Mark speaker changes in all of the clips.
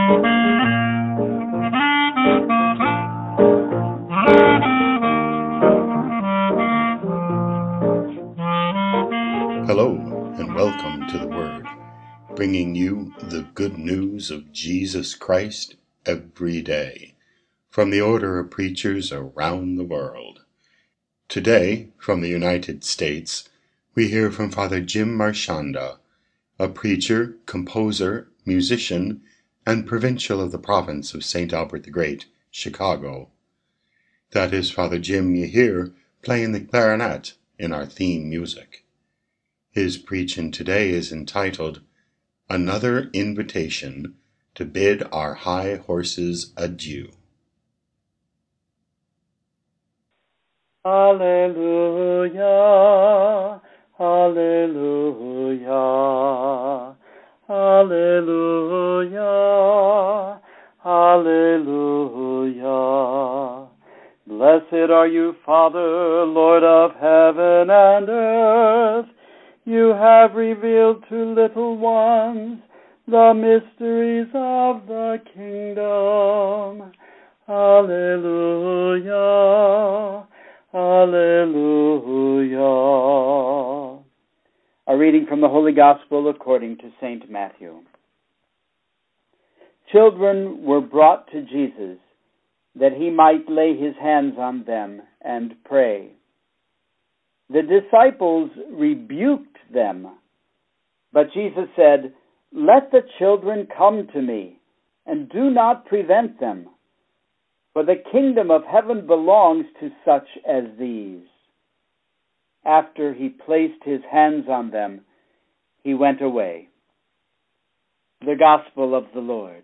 Speaker 1: Hello, and welcome to the Word, bringing you the good news of Jesus Christ every day, from the order of preachers around the world. Today, from the United States, we hear from Father Jim Marchanda, a preacher, composer, musician, and provincial of the province of St. Albert the Great, Chicago. That is Father Jim you hear playing the clarinet in our theme music. His preaching today is entitled, Another Invitation to Bid Our High Horses Adieu.
Speaker 2: Alleluia, Alleluia, Alleluia, Alleluia. Blessed are you, Father, Lord of heaven and earth. You have revealed to little ones the mysteries of the kingdom. Alleluia, Alleluia. A reading from the Holy Gospel according to St. Matthew. Children were brought to Jesus that he might lay his hands on them and pray. The disciples rebuked them, but Jesus said, Let the children come to me, and do not prevent them, for the kingdom of heaven belongs to such as these. After he placed his hands on them, he went away. The Gospel of the Lord.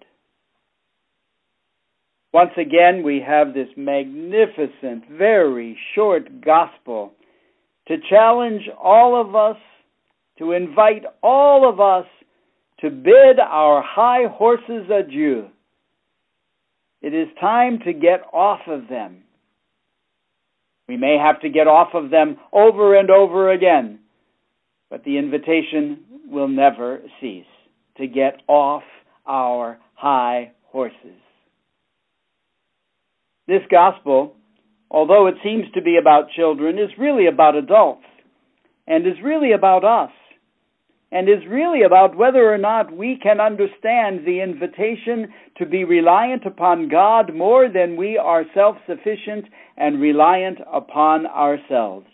Speaker 2: Once again, we have this magnificent, very short Gospel to challenge all of us, to invite all of us to bid our high horses adieu. It is time to get off of them. We may have to get off of them over and over again, but the invitation will never cease to get off our high horses. This gospel, although it seems to be about children, is really about adults, and is really about us, and is really about whether or not we can understand the invitation to be reliant upon God more than we are self-sufficient and reliant upon ourselves.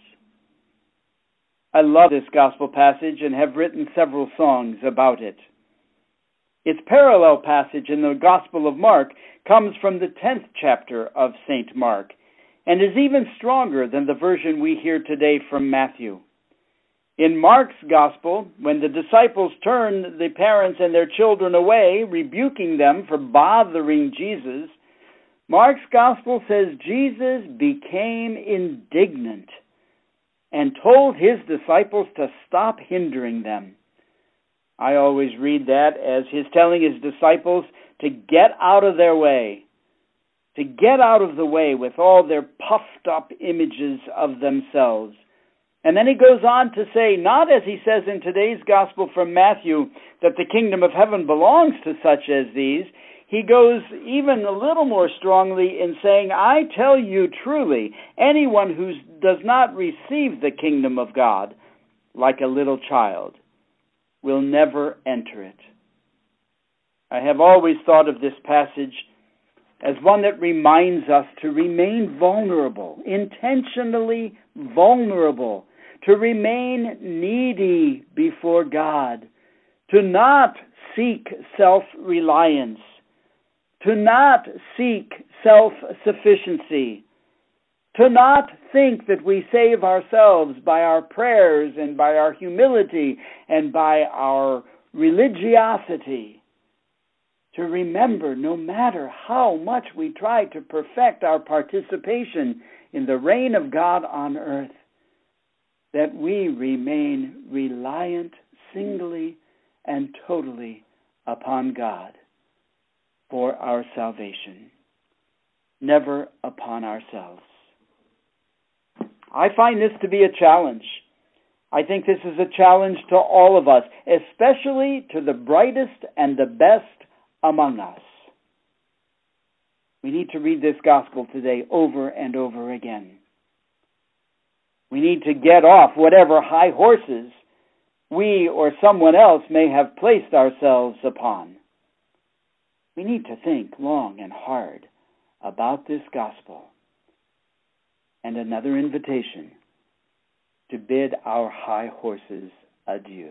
Speaker 2: I love this gospel passage and have written several songs about it. Its parallel passage in the Gospel of Mark comes from the 10th chapter of St. Mark, and is even stronger than the version we hear today from Matthew. In Mark's Gospel, when the disciples turned the parents and their children away, rebuking them for bothering Jesus, Mark's Gospel says Jesus became indignant and told his disciples to stop hindering them. I always read that as his telling his disciples to get out of their way, to get out of the way with all their puffed up images of themselves. And then he goes on to say, not as he says in today's Gospel from Matthew, that the kingdom of heaven belongs to such as these. He goes even a little more strongly in saying, I tell you truly, anyone who does not receive the kingdom of God like a little child will never enter it. I have always thought of this passage as one that reminds us to remain vulnerable, intentionally vulnerable, to remain needy before God, to not seek self-reliance, to not seek self-sufficiency, to not think that we save ourselves by our prayers and by our humility and by our religiosity. To remember, no matter how much we try to perfect our participation in the reign of God on earth, that we remain reliant singly and totally upon God for our salvation, never upon ourselves. I find this to be a challenge. I think this is a challenge to all of us, especially to the brightest and the best among us. We need to read this gospel today over and over again. We need to get off whatever high horses we or someone else may have placed ourselves upon. We need to think long and hard about this gospel. And another invitation to bid our high horses adieu.